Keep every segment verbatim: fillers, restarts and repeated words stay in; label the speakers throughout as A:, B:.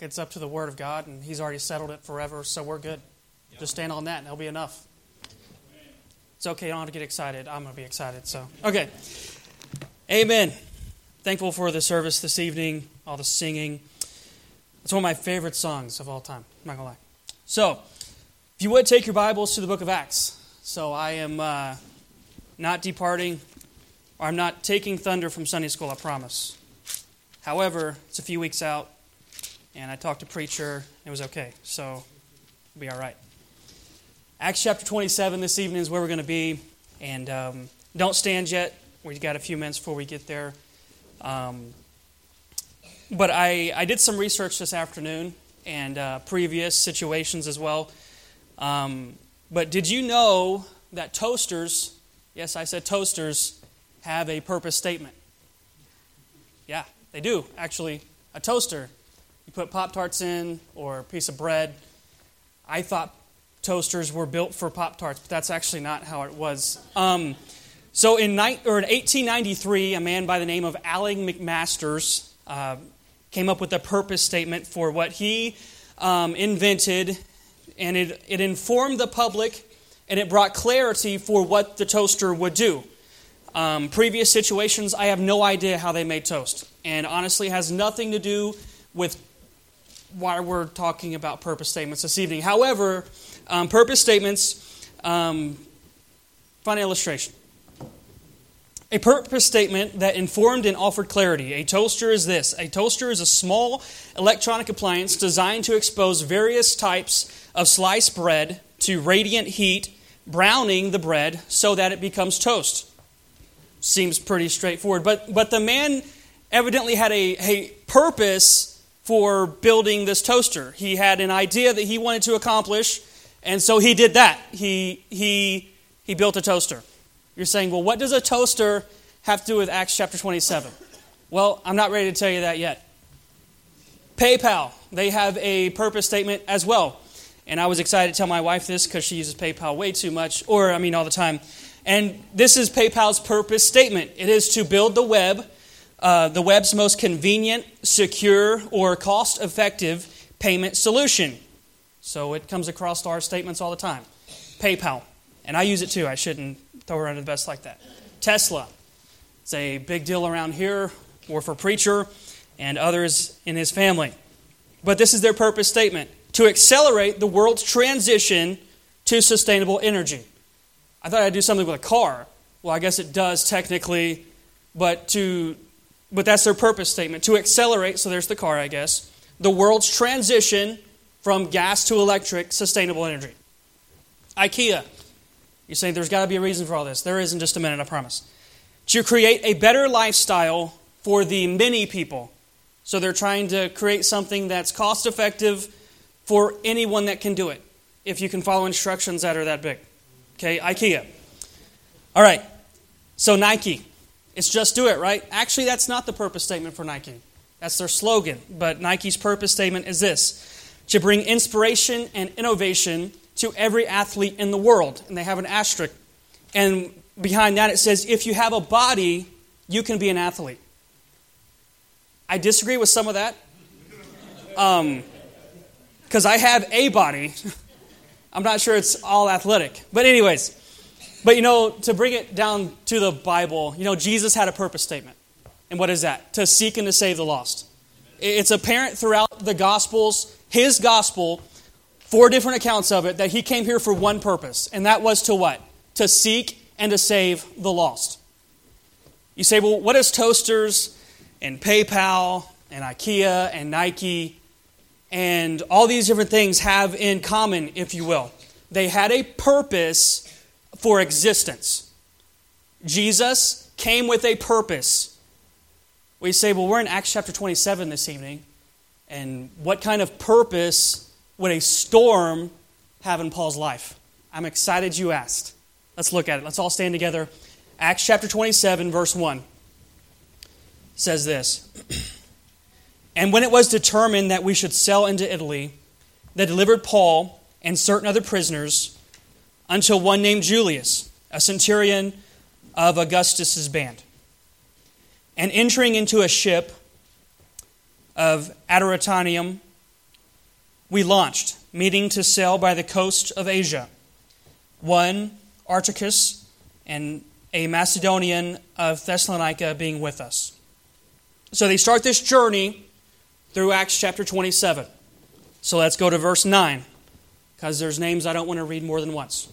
A: it's up to the Word of God, and He's already settled it forever, so we're good.
B: Yep.
A: Just stand on that, and it'll be enough. Amen. It's okay, you don't have to get excited. I'm going to be excited, so. Okay. Amen. Thankful for the service this evening, all the singing. It's one of my favorite songs of all time, I'm not going to lie. So, if you would, take your Bibles to the book of Acts. So I am uh, not departing, or I'm not taking thunder from Sunday school, I promise. However, it's a few weeks out, and I talked to preacher, and it was okay, so it'll be all right. Acts chapter twenty-seven this evening is where we're going to be, and um, don't stand yet. We've got a few minutes before we get there. Um, but I, I did some research this afternoon, and uh, previous situations as well. Um, but did you know that toasters, yes, I said toasters, have a purpose statement? Yeah. They do, actually. A toaster, you put Pop-Tarts in or a piece of bread. I thought toasters were built for Pop-Tarts, but that's actually not how it was. Um, so in, ni- or in eighteen ninety-three, a man by the name of Allen McMasters uh, came up with a purpose statement for what he um, invented, and it, it informed the public, and it brought clarity for what the toaster would do. Um, previous situations, I have no idea how they made toast. And honestly, it has nothing to do with why we're talking about purpose statements this evening. However, um, purpose statements, um, funny illustration. A purpose statement that informed and offered clarity. A toaster is this. A toaster is a small electronic appliance designed to expose various types of sliced bread to radiant heat, browning the bread so that it becomes toast. Seems pretty straightforward. But but the man evidently had a, a purpose for building this toaster. He had an idea that he wanted to accomplish, and so he did that. He he he built a toaster. You're saying, well, what does a toaster have to do with Acts chapter twenty-seven? Well, I'm not ready to tell you that yet. PayPal, they have a purpose statement as well. And I was excited to tell my wife this because she uses PayPal way too much, or I mean all the time. And this is PayPal's purpose statement. It is to build the web, uh, the web's most convenient, secure, or cost-effective payment solution. So it comes across our statements all the time. PayPal. And I use it too. I shouldn't throw her under the bus like that. Tesla. It's a big deal around here, or for preacher and others in his family. But this is their purpose statement. To accelerate the world's transition to sustainable energy. I thought I'd do something with a car. Well, I guess it does technically, but to but that's their purpose statement. To accelerate, so there's the car, I guess, the world's transition from gas to electric, sustainable energy. IKEA. You're saying there's got to be a reason for all this. There is in just a minute, I promise. To create a better lifestyle for the many people. So they're trying to create something that's cost-effective for anyone that can do it, if you can follow instructions that are that big. Okay, IKEA. All right, so Nike. It's just do it, right? Actually, that's not the purpose statement for Nike. That's their slogan. But Nike's purpose statement is this: to bring inspiration and innovation to every athlete in the world. And they have an asterisk. And behind that it says, if you have a body, you can be an athlete. I disagree with some of that. Um, because I have a body. I'm not sure it's all athletic. But anyways, but you know, to bring it down to the Bible, you know, Jesus had a purpose statement. And what is that? To seek and to save the lost. It's apparent throughout the Gospels, his gospel, four different accounts of it, that he came here for one purpose. And that was to what? To seek and to save the lost. You say, well, what does toasters and PayPal and IKEA and Nike and all these different things have in common, if you will? They had a purpose for existence. Jesus came with a purpose. We say, well, we're in Acts chapter twenty-seven this evening, and what kind of purpose would a storm have in Paul's life? I'm excited you asked. Let's look at it. Let's all stand together. Acts chapter twenty-seven, verse one says this. And when it was determined that we should sail into Italy, they delivered Paul and certain other prisoners until one named Julius, a centurion of Augustus's band. And entering into a ship of Adramyttium, we launched, meeting to sail by the coast of Asia. One, Aristarchus, and a Macedonian of Thessalonica being with us. So they start this journey through Acts chapter twenty-seven. So let's go to verse nine, because there's names I don't want to read more than once.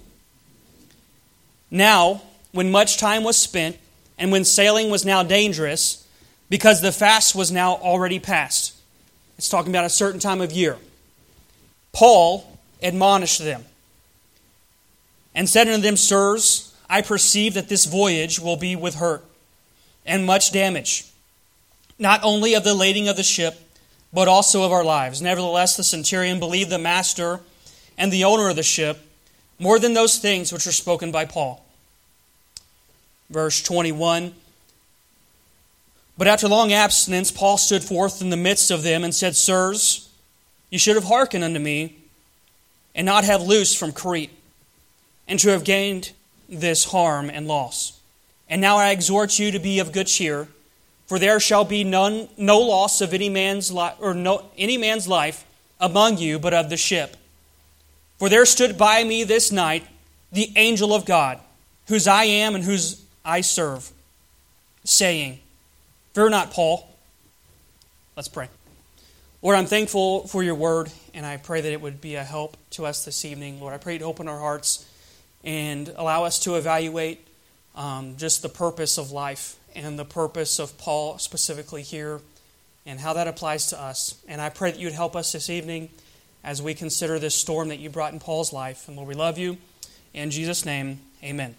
A: Now, when much time was spent, and when sailing was now dangerous, because the fast was now already past. It's talking about a certain time of year. Paul admonished them, and said unto them, Sirs, I perceive that this voyage will be with hurt, and much damage, not only of the lading of the ship, but also of our lives. Nevertheless, the centurion believed the master and the owner of the ship more than those things which were spoken by Paul. Verse twenty-one, But after long abstinence, Paul stood forth in the midst of them and said, Sirs, you should have hearkened unto me, and not have loosed from Crete, and to have gained this harm and loss. And now I exhort you to be of good cheer, for there shall be none, no loss of any man's life, or no any man's life among you, but of the ship. For there stood by me this night the angel of God, whose I am and whose I serve, saying, Fear not, Paul. Let's pray. Lord, I'm thankful for your word, and I pray that it would be a help to us this evening. Lord, I pray to open our hearts and allow us to evaluate um, just the purpose of life and the purpose of Paul specifically here and how that applies to us. And I pray that you would help us this evening as we consider this storm that you brought in Paul's life. And Lord, we love you. In Jesus' name, amen.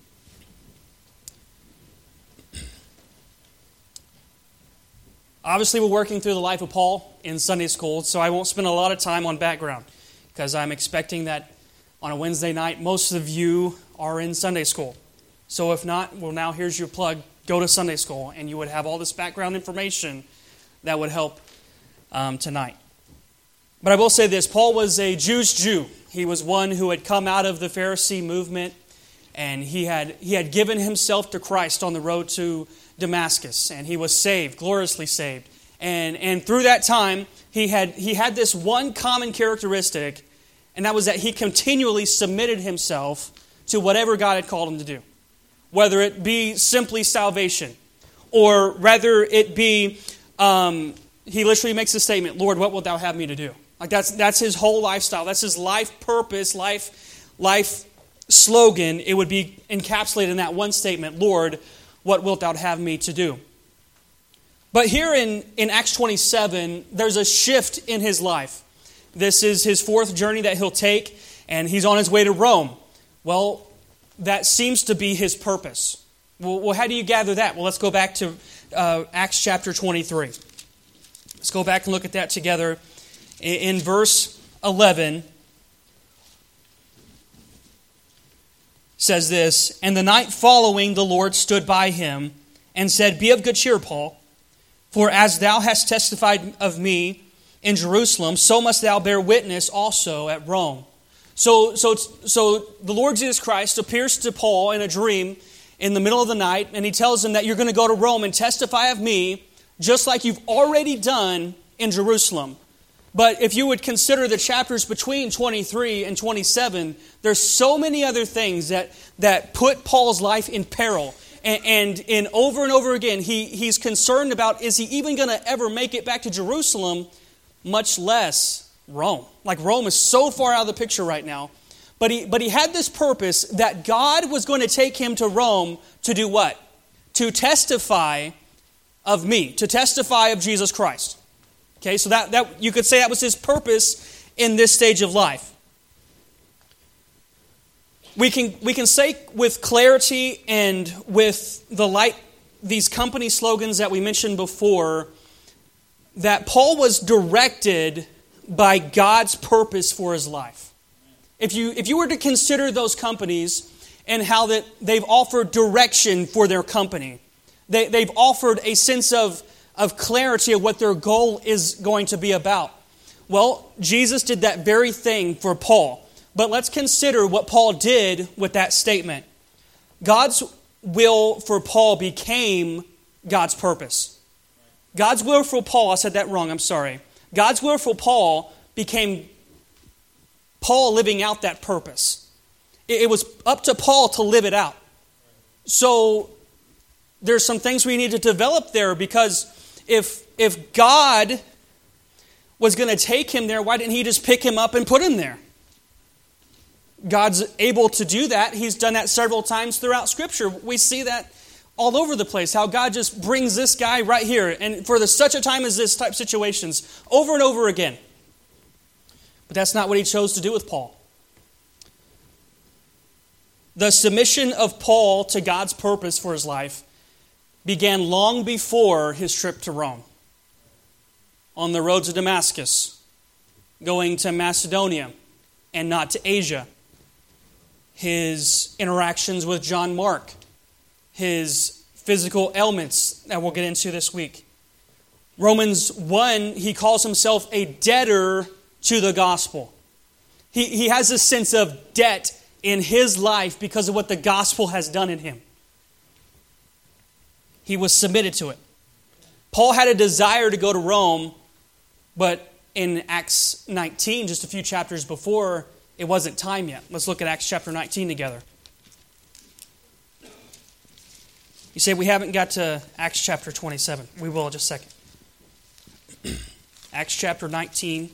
A: Obviously, we're working through the life of Paul in Sunday school, so I won't spend a lot of time on background because I'm expecting that on a Wednesday night, most of you are in Sunday school. So if not, well, now here's your plug. Go to Sunday school, and you would have all this background information that would help um, tonight. But I will say this, Paul was a Jewish Jew. He was one who had come out of the Pharisee movement, and he had he had given himself to Christ on the road to Damascus, and he was saved, gloriously saved. And and through that time, he had he had this one common characteristic, and that was that he continually submitted himself to whatever God had called him to do. Whether it be simply salvation, or rather it be, um, he literally makes a statement, Lord, what wilt thou have me to do? Like that's that's his whole lifestyle. That's his life purpose, life, life slogan. It would be encapsulated in that one statement, Lord, what wilt thou have me to do? But here in, in Acts twenty-seven, there's a shift in his life. This is his fourth journey that he'll take, and he's on his way to Rome. Well, that seems to be his purpose. Well, well how do you gather that? Well, let's go back to uh, Acts chapter twenty-three. Let's go back and look at that together. In, in verse eleven, says this, And the night following the Lord stood by him and said, Be of good cheer, Paul, for as thou hast testified of me in Jerusalem, so must thou bear witness also at Rome. So, so, so the Lord Jesus Christ appears to Paul in a dream in the middle of the night, and he tells him that you're going to go to Rome and testify of me, just like you've already done in Jerusalem. But if you would consider the chapters between twenty-three and twenty-seven, there's so many other things that, that put Paul's life in peril. And, and in over and over again, he, he's concerned about, is he even going to ever make it back to Jerusalem, much less Rome. Like Rome is so far out of the picture right now. But he, but he had this purpose that God was going to take him to Rome to do what? To testify of me, to testify of Jesus Christ. Okay, so that, that you could say that was his purpose in this stage of life. We can we can say with clarity and with the light, these company slogans that we mentioned before, that Paul was directed by God's purpose for his life. If you if you were to consider those companies and how that they've offered direction for their company, they, they've offered a sense of of clarity of what their goal is going to be about. Well, Jesus did that very thing for Paul. But let's consider what Paul did with that statement. God's will for Paul became God's purpose. God's will for Paul, I said that wrong, I'm sorry. God's will for Paul became Paul living out that purpose. It, it was up to Paul to live it out. So there's some things we need to develop there, because if if God was going to take him there, why didn't he just pick him up and put him there? God's able to do that. He's done that several times throughout Scripture. We see that all over the place, how God just brings this guy right here, and for the, such a time as this type situations, over and over again. But that's not what he chose to do with Paul. The submission of Paul to God's purpose for his life began long before his trip to Rome. On the road to Damascus, going to Macedonia and not to Asia. His interactions with John Mark. His physical ailments that we'll get into this week. Romans one, he calls himself a debtor to the gospel. He, he has a sense of debt in his life because of what the gospel has done in him. He was submitted to it. Paul had a desire to go to Rome, but in Acts nineteen, just a few chapters before, it wasn't time yet. Let's look at Acts chapter nineteen together. You say we haven't got to Acts chapter twenty-seven. We will in just a second. Acts chapter nineteen,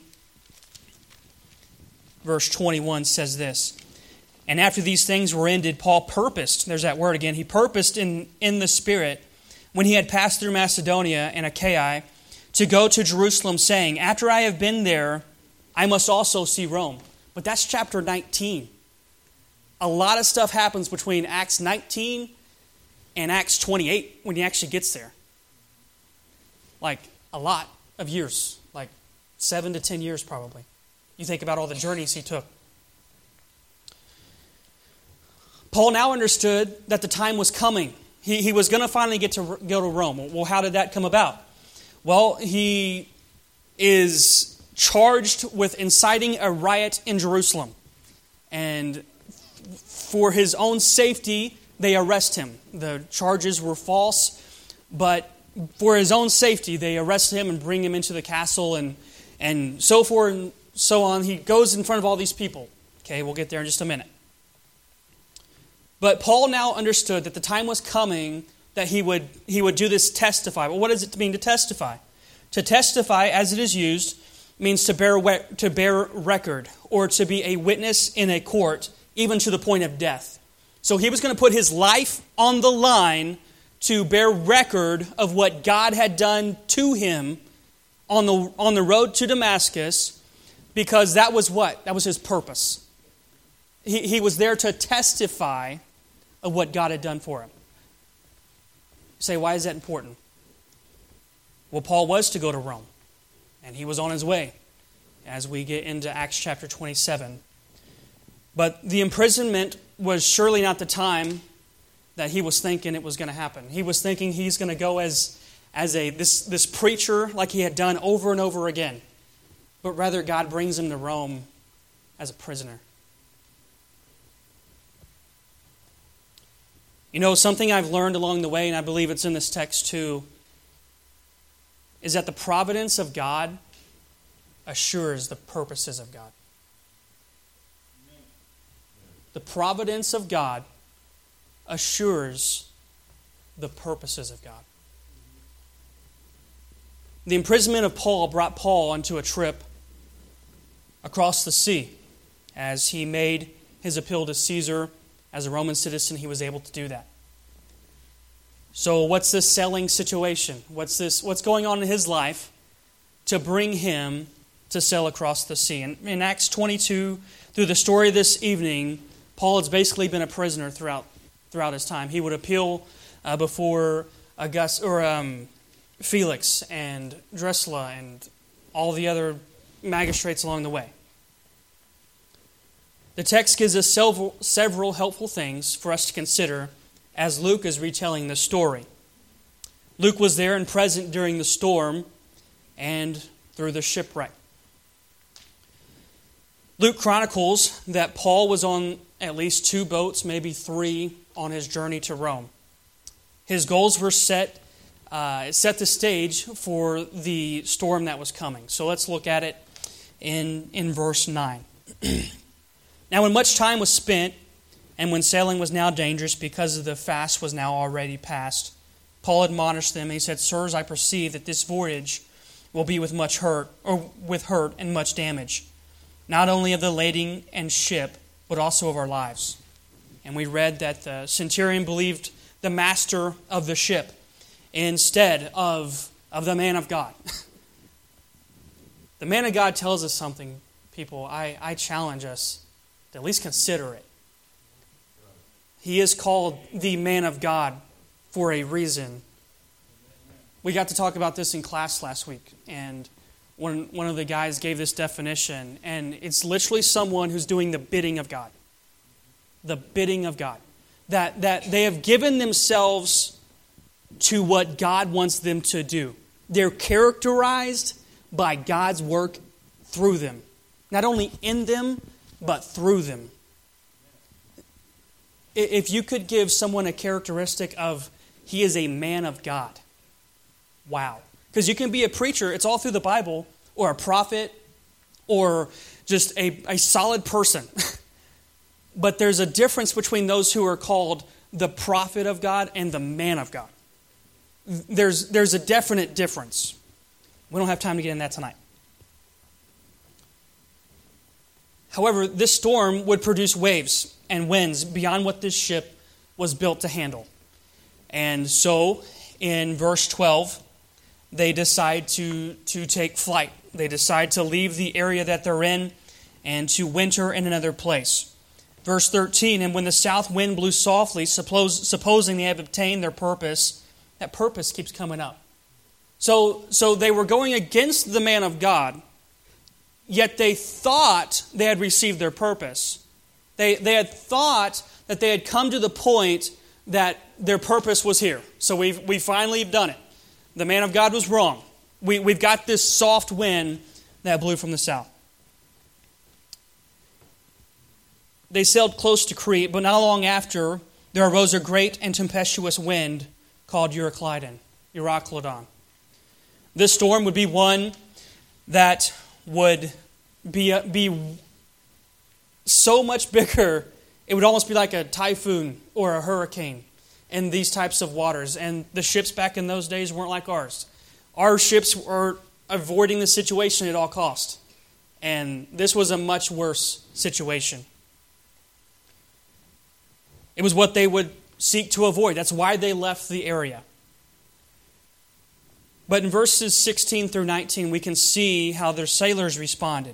A: verse twenty-one says this. And after these things were ended, Paul purposed, there's that word again, he purposed in, in the Spirit, when he had passed through Macedonia and Achaia, to go to Jerusalem, saying, after I have been there, I must also see Rome. But that's chapter nineteen. A lot of stuff happens between Acts nineteen and Acts twenty-eight when he actually gets there. Like a lot of years, like seven to ten years probably. You think about all the journeys he took. Paul now understood that the time was coming. He, he was going to finally get to go to Rome. Well, how did that come about? Well, he is charged with inciting a riot in Jerusalem. And for his own safety, they arrest him. The charges were false, but for his own safety, they arrest him and bring him into the castle and, and so forth and so on. He goes in front of all these people. Okay, we'll get there in just a minute. But Paul now understood that the time was coming that he would he would do this testify. Well, what does it mean to testify? To testify, as it is used, means to bear to bear record or to be a witness in a court, even to the point of death. So he was going to put his life on the line to bear record of what God had done to him on the on the road to Damascus, because that was what? That was his purpose. He, he was there to testify of what God had done for him. You say, why is that important? Well, Paul was to go to Rome, and he was on his way as we get into Acts chapter twenty-seven. But the imprisonment was surely not the time that he was thinking it was going to happen. He was thinking he's going to go as, as a this, this preacher like he had done over and over again. But rather, God brings him to Rome as a prisoner. You know, something I've learned along the way, and I believe it's in this text too, is that the providence of God assures the purposes of God. The providence of God assures the purposes of God. The imprisonment of Paul brought Paul onto a trip across the sea. As he made his appeal to Caesar, as a Roman citizen, he was able to do that. So what's this selling situation? What's this? What's going on in his life to bring him to sail across the sea? And in Acts twenty-two, through the story this evening, Paul has basically been a prisoner throughout throughout his time. He would appeal uh, before August or um, Felix and Drusilla and all the other magistrates along the way. The text gives us several, several helpful things for us to consider as Luke is retelling the story. Luke was there and present during the storm and through the shipwreck. Luke chronicles that Paul was on at least two boats, maybe three, on his journey to Rome. His goals were set, uh, set the stage for the storm that was coming. So let's look at it in, in verse nine. Now when much time was spent, and when sailing was now dangerous because of the fast was now already past, Paul admonished them, and he said, Sirs, I perceive that this voyage will be with much hurt, or with hurt and much damage, not only of the lading and ship, but also of our lives. And we read that the centurion believed the master of the ship instead of, of the man of God. The man of God tells us something, people. I, I challenge us to at least consider it. He is called the man of God for a reason. We got to talk about this in class last week, and one, one of the guys gave this definition, and it's literally someone who's doing the bidding of God. The bidding of God. That, that they have given themselves to what God wants them to do. They're characterized by God's work through them. Not only in them, but through them. If you could give someone a characteristic of he is a man of God, wow. Because you can be a preacher, it's all through the Bible, or a prophet, or just a, a solid person. But there's a difference between those who are called the prophet of God and the man of God. There's, there's a definite difference. We don't have time to get into that tonight. However, this storm would produce waves and winds beyond what this ship was built to handle. And so, in verse twelve, they decide to, to take flight. They decide to leave the area that they're in and to winter in another place. Verse thirteen, and when the south wind blew softly, suppose, supposing they have obtained their purpose, that purpose keeps coming up. So, so they were going against the man of God, yet they thought they had received their purpose. They, they had thought that they had come to the point that their purpose was here. So we've, we finally have done it. The man of God was wrong. We, we've got this soft wind that blew from the south. They sailed close to Crete, but not long after, there arose a great and tempestuous wind called Euroclydon, Euroclydon. This storm would be one that would be, be so much bigger, it would almost be like a typhoon or a hurricane in these types of waters. And the ships back in those days weren't like ours. Our ships were avoiding the situation at all costs. And this was a much worse situation. It was what they would seek to avoid. That's why they left the area. But in verses sixteen through nineteen, we can see how their sailors responded.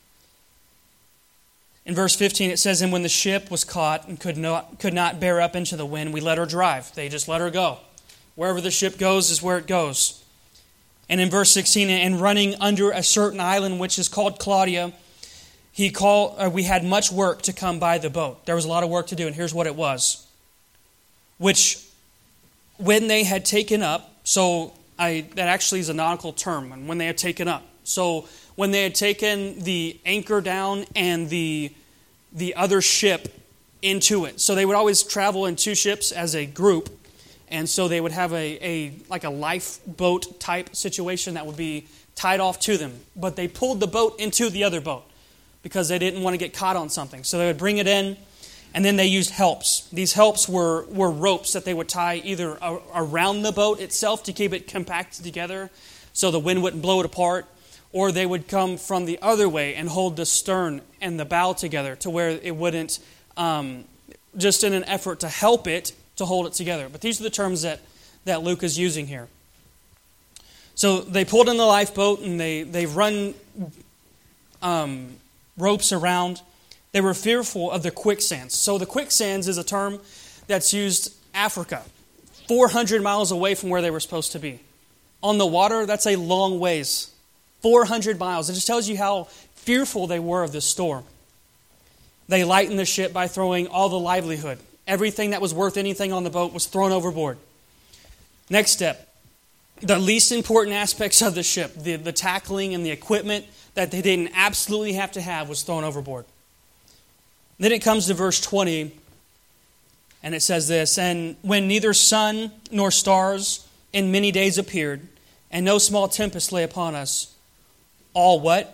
A: In verse fifteen, it says, and when the ship was caught and could not, could not bear up into the wind, we let her drive. They just let her go. Wherever the ship goes is where it goes. And in verse sixteen, and running under a certain island, which is called Claudia, he called, uh, we had much work to come by the boat. There was a lot of work to do, and here's what it was. Which, when they had taken up, so I, that actually is a nautical term, and when they had taken up. So when they had taken the anchor down and the the other ship into it. So they would always travel in two ships as a group, and so they would have a, a like a lifeboat type situation that would be tied off to them. But they pulled the boat into the other boat because they didn't want to get caught on something. So they would bring it in, and then they used helps. These helps were, were ropes that they would tie either a, around the boat itself to keep it compacted together so the wind wouldn't blow it apart, or they would come from the other way and hold the stern and the bow together to where it wouldn't, um, just in an effort to help it, to hold it together. But these are the terms that, that Luke is using here. So they pulled in the lifeboat and they, they run um, ropes around. They were fearful of the quicksands. So the quicksands is a term that's used Africa, four hundred miles away from where they were supposed to be. On the water, that's a long ways, four hundred miles. It just tells you how fearful they were of this storm. They lightened the ship by throwing all the livelihood. Everything that was worth anything on the boat was thrown overboard. Next step, the least important aspects of the ship, the, the tackling and the equipment that they didn't absolutely have to have, was thrown overboard. Then it comes to verse twenty, and it says this, and when neither sun nor stars in many days appeared, and no small tempest lay upon us, all what?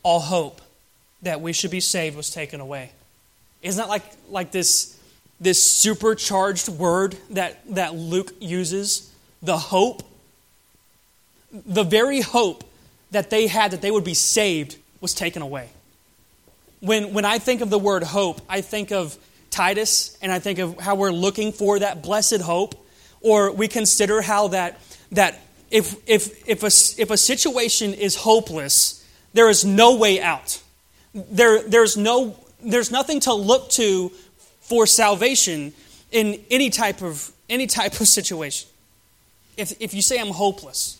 A: all hope that we should be saved was taken away. Isn't that like, like this, this supercharged word that, that Luke uses? The hope. The very hope that they had that they would be saved was taken away. When, when I think of the word hope, I think of Titus, and I think of how we're looking for that blessed hope. Or we consider how that that if if if a if a situation is hopeless, there is no way out. There there's no there's nothing to look to for salvation in any type of any type of situation. If if you say I'm hopeless,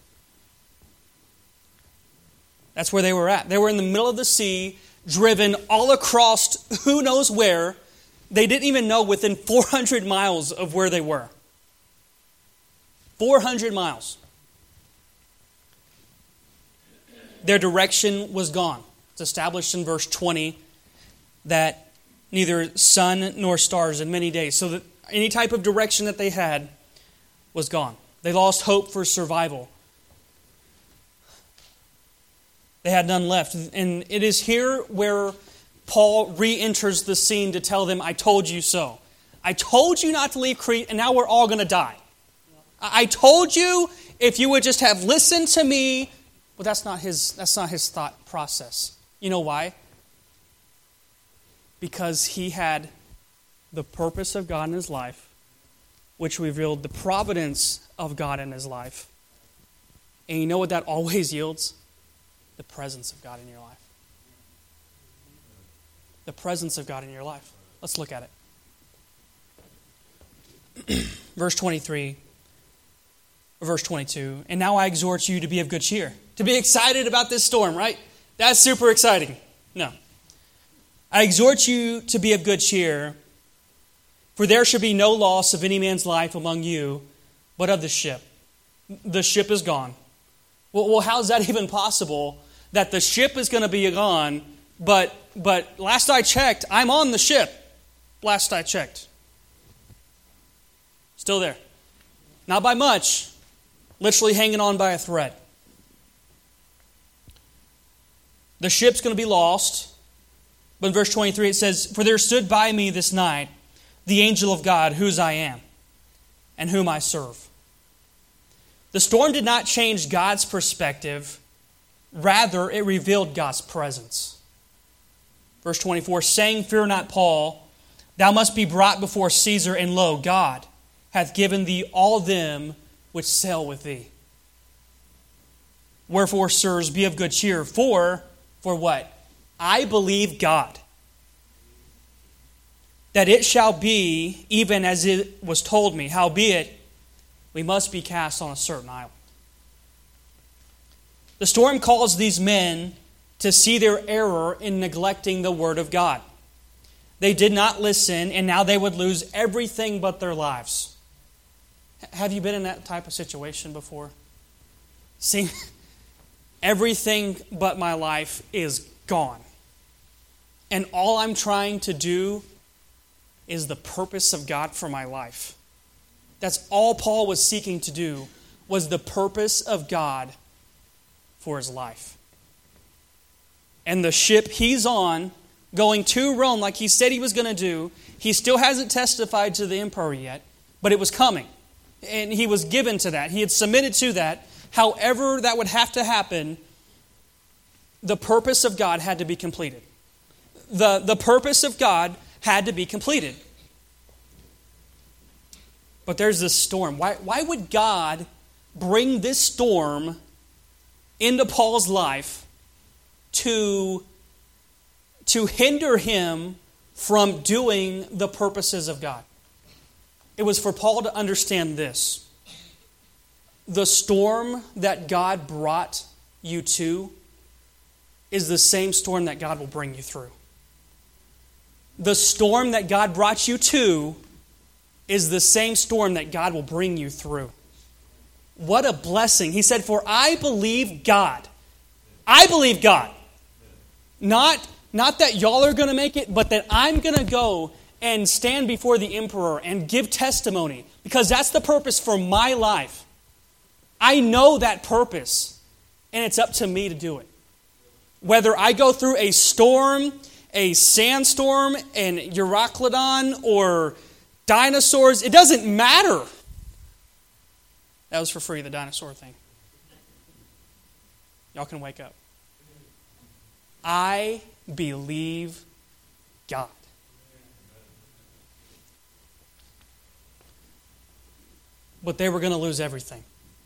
A: that's where they were at. They were in the middle of the sea, driven all across who knows where. They didn't even know within four hundred miles of where they were. four hundred miles. Their direction was gone. It's established in verse twenty that neither sun nor stars in many days. So that any type of direction that they had was gone. They lost hope for survival. They had none left. And it is here where Paul re-enters the scene to tell them, I told you so. I told you not to leave Crete, and now we're all going to die. I told you if you would just have listened to me. But that's not his, that's not his thought process. You know why? Because he had the purpose of God in his life, which revealed the providence of God in his life. And you know what that always yields? The presence of God in your life. The presence of God in your life. Let's look at it. Verse twenty-three. Verse twenty-two, and now I exhort you to be of good cheer. To be excited about this storm, right? That's super exciting. No. I exhort you to be of good cheer, for there should be no loss of any man's life among you, but of the ship. The ship is gone. Well, well how's that even possible? That the ship is going to be gone, but, but last I checked, I'm on the ship. Last I checked. Still there. Not by much. Literally hanging on by a thread. The ship's going to be lost. But in verse twenty-three it says, for there stood by me this night the angel of God, whose I am, and whom I serve. The storm did not change God's perspective. Rather, it revealed God's presence. Verse twenty-four, saying, fear not, Paul, thou must be brought before Caesar, and lo, God hath given thee all them which sail with thee. Wherefore, sirs, be of good cheer. For, for what? I believe God, that it shall be even as it was told me. Howbeit, we must be cast on a certain island. The storm caused these men to see their error in neglecting the word of God. They did not listen, and now they would lose everything but their lives. Have you been in that type of situation before? See, everything but my life is gone. And all I'm trying to do is the purpose of God for my life. That's all Paul was seeking to do, was the purpose of God for his life. And the ship he's on, going to Rome like he said he was going to do, he still hasn't testified to the emperor yet, but it was coming. And he was given to that. He had submitted to that. However that would have to happen, the purpose of God had to be completed. The, the purpose of God had to be completed. But there's this storm. Why, why would God bring this storm into Paul's life to, to hinder him from doing the purposes of God? It was for Paul to understand this. The storm that God brought you to is the same storm that God will bring you through. The storm that God brought you to is the same storm that God will bring you through. What a blessing. He said, for I believe God. I believe God. Not, not that y'all are going to make it, but that I'm going to go and stand before the emperor and give testimony, because that's the purpose for my life. I know that purpose, and it's up to me to do it. Whether I go through a storm, a sandstorm, and Euroclydon, or dinosaurs, it doesn't matter. That was for free, the dinosaur thing. Y'all can wake up. I believe God. But they were going to lose everything.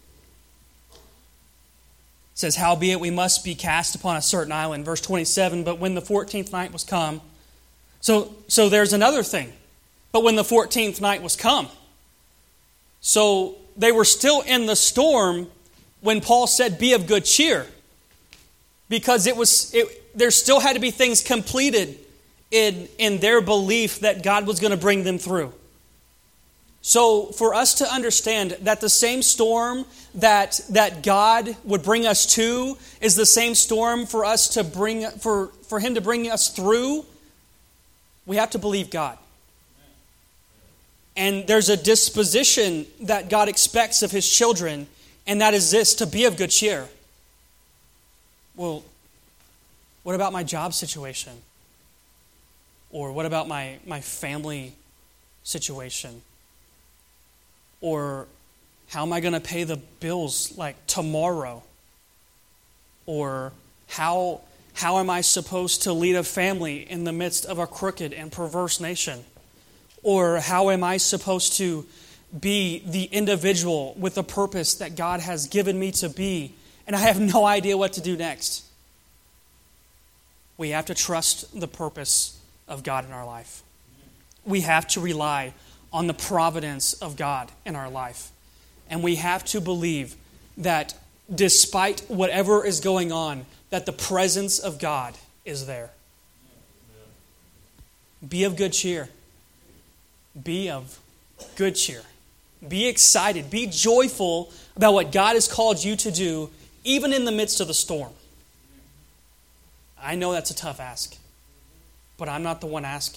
A: It says, howbeit we must be cast upon a certain island. Verse twenty-seven, but when the fourteenth night was come. So, so there's another thing. But when the fourteenth night was come. So they were still in the storm when Paul said, be of good cheer. Because it was, it, there still had to be things completed in, in their belief that God was going to bring them through. So for us to understand that the same storm that that God would bring us to is the same storm for us to bring for, for Him to bring us through, we have to believe God. And there's a disposition that God expects of His children, and that is this, to be of good cheer. Well, what about my job situation? Or what about my, my family situation? Or how am I going to pay the bills like tomorrow? Or how, how am I supposed to lead a family in the midst of a crooked and perverse nation? Or how am I supposed to be the individual with the purpose that God has given me to be, and I have no idea what to do next? We have to trust the purpose of God in our life. We have to rely on the providence of God in our life. And we have to believe that despite whatever is going on, that the presence of God is there. Be of good cheer. Be of good cheer. Be excited. Be joyful about what God has called you to do, even in the midst of the storm. I know that's a tough ask, but I'm not the one asking.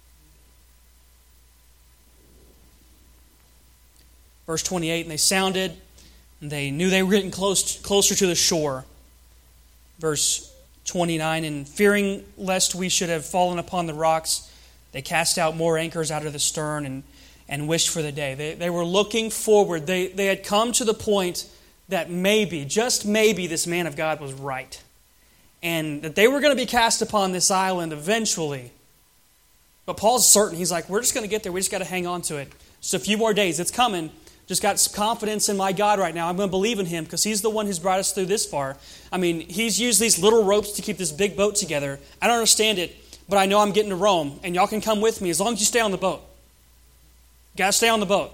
A: Verse twenty-eight, and they sounded, and they knew they were getting close, closer to the shore. Verse twenty-nine, and fearing lest we should have fallen upon the rocks, they cast out more anchors out of the stern and, and wished for the day. They, they were looking forward. They, they had come to the point that maybe, just maybe, this man of God was right. And that they were going to be cast upon this island eventually. But Paul's certain. He's like, we're just going to get there. We just got to hang on to it. Just a few more days. It's coming. Just got confidence in my God right now. I'm going to believe in Him because He's the one who's brought us through this far. I mean, He's used these little ropes to keep this big boat together. I don't understand it, but I know I'm getting to Rome, and y'all can come with me as long as you stay on the boat. You got to stay on the boat.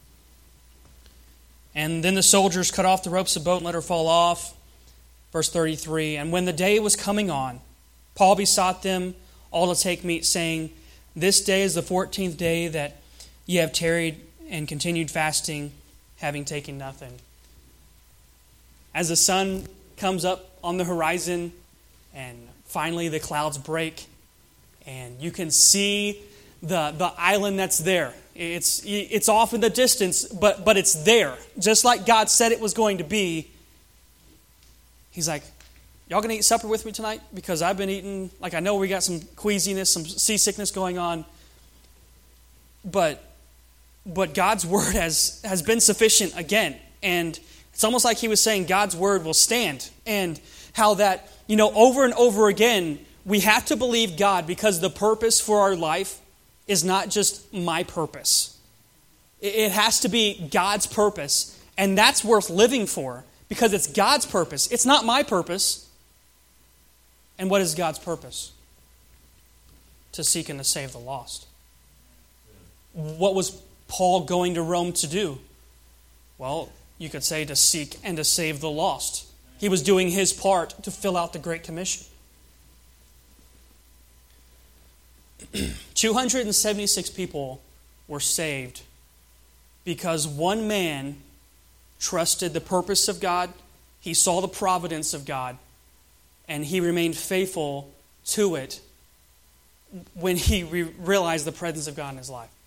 A: And then the soldiers cut off the ropes of the boat and let her fall off. Verse thirty-three, and when the day was coming on, Paul besought them all to take meat, saying, this day is the fourteenth day that ye have tarried and continued fasting, having taken nothing. As the sun comes up on the horizon, and finally the clouds break, and you can see the, the island that's there. It's, it's off in the distance, but, but it's there. Just like God said it was going to be. He's like, y'all going to eat supper with me tonight? Because I've been eating, like I know we got some queasiness, some seasickness going on. But but God's word has, has been sufficient again. And it's almost like he was saying God's word will stand. And how that, you know, over and over again, we have to believe God because the purpose for our life is not just my purpose. It has to be God's purpose. And that's worth living for because it's God's purpose. It's not my purpose. And what is God's purpose? To seek and to save the lost. What was Paul going to Rome to do? Well, you could say to seek and to save the lost. He was doing his part to fill out the Great Commission. two hundred seventy-six people were saved because one man trusted the purpose of God, he saw the providence of God, and he remained faithful to it when he re- realized the presence of God in his life.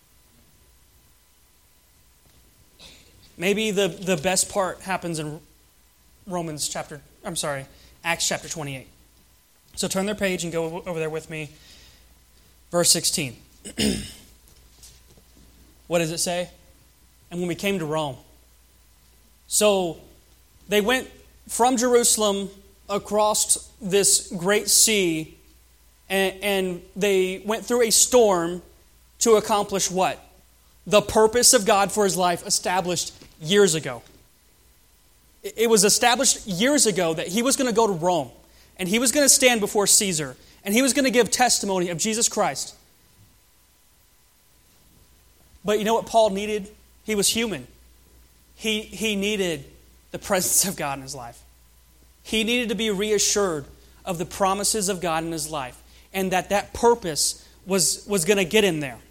A: Maybe the, the best part happens in Romans chapter, I'm sorry, Acts chapter twenty-eight. So turn their page and go over there with me. Verse sixteen. What does it say? And when we came to Rome. So they went from Jerusalem across this great sea, and, and they went through a storm to accomplish what? The purpose of God for his life established years ago. It was established years ago that he was going to go to Rome, and he was going to stand before Caesar, and he was going to give testimony of Jesus Christ. But you know what Paul needed? He was human. He, he needed the presence of God in his life. He needed to be reassured of the promises of God in his life, and that that purpose was, was going to get him there.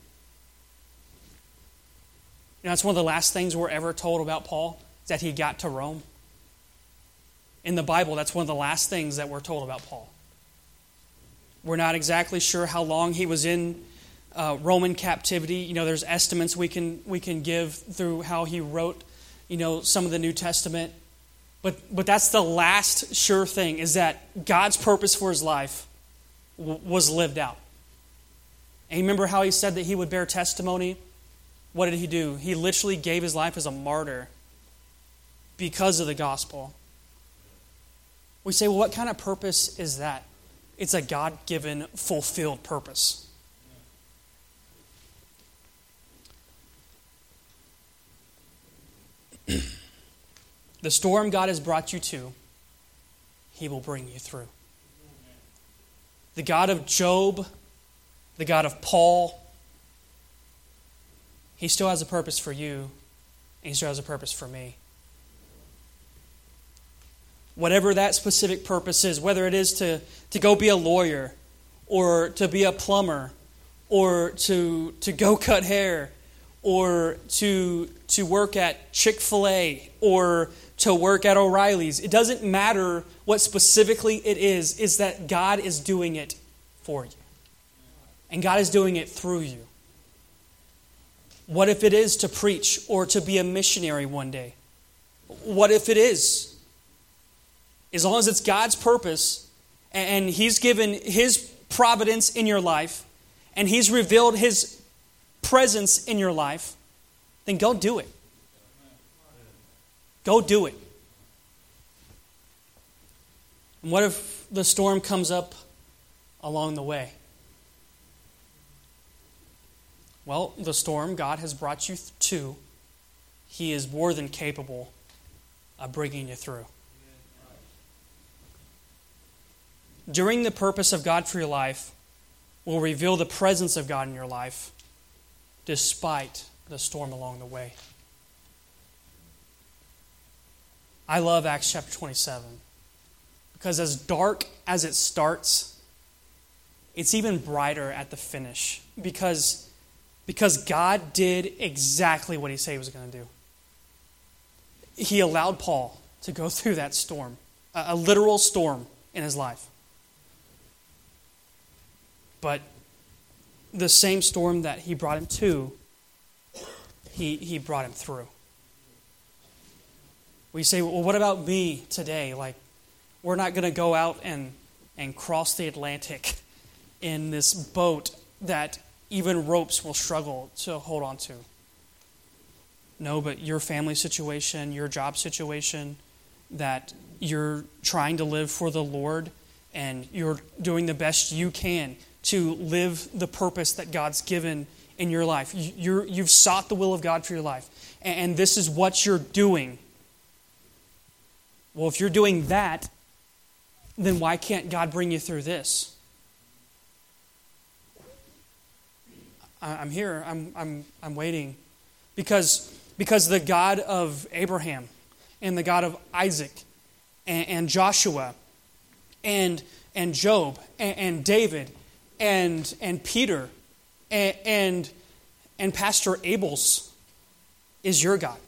A: You know, that's one of the last things we're ever told about Paul, is that he got to Rome. In the Bible, that's one of the last things that we're told about Paul. We're not exactly sure how long he was in uh, Roman captivity. You know, there's estimates we can we can give through how he wrote, you know, some of the New Testament. But but that's the last sure thing, is that God's purpose for his life w- was lived out. And you remember how he said that he would bear testimony? What did he do? He literally gave his life as a martyr because of the gospel. We say, well, what kind of purpose is that? It's a God-given, fulfilled purpose. The storm God has brought you to, he will bring you through. The God of Job, the God of Paul, he still has a purpose for you, and he still has a purpose for me. Whatever that specific purpose is, whether it is to, to go be a lawyer, or to be a plumber, or to to go cut hair, or to to work at Chick-fil-A, or to work at O'Reilly's. It doesn't matter what specifically it is, is that God is doing it for you. And God is doing it through you. What if it is to preach or to be a missionary one day? What if it is? As long as it's God's purpose, and he's given his providence in your life, and he's revealed his presence in your life, then go do it. Go do it. And what if the storm comes up along the way? Well, the storm God has brought you to, he is more than capable of bringing you through. During the purpose of God for your life will reveal the presence of God in your life despite the storm along the way. I love Acts chapter twenty-seven because as dark as it starts, it's even brighter at the finish because, because God did exactly what he said he was going to do. He allowed Paul to go through that storm, a, a literal storm in his life. But the same storm that he brought him to, he, he brought him through. We say, well, what about me today? Like, we're not going to go out and, and cross the Atlantic in this boat that even ropes will struggle to hold on to. No, but your family situation, your job situation, that you're trying to live for the Lord and you're doing the best you can to live the purpose that God's given in your life. You're, you've sought the will of God for your life. And this is what you're doing. Well, if you're doing that, then why can't God bring you through this? I'm here. I'm I'm I'm waiting. Because, because the God of Abraham and the God of Isaac and, and Joshua and, and Job and, and David and and Peter and, and and Pastor Abel's is your God.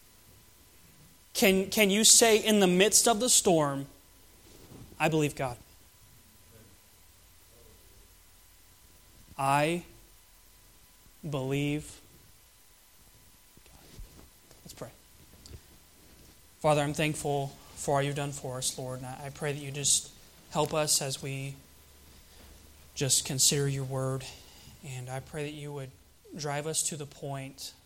A: Can can you say in the midst of the storm, I believe God. I believe God. Let's pray. Father, I'm thankful for all you've done for us, Lord. And I pray that you just help us as we just consider your word. And I pray that you would drive us to the point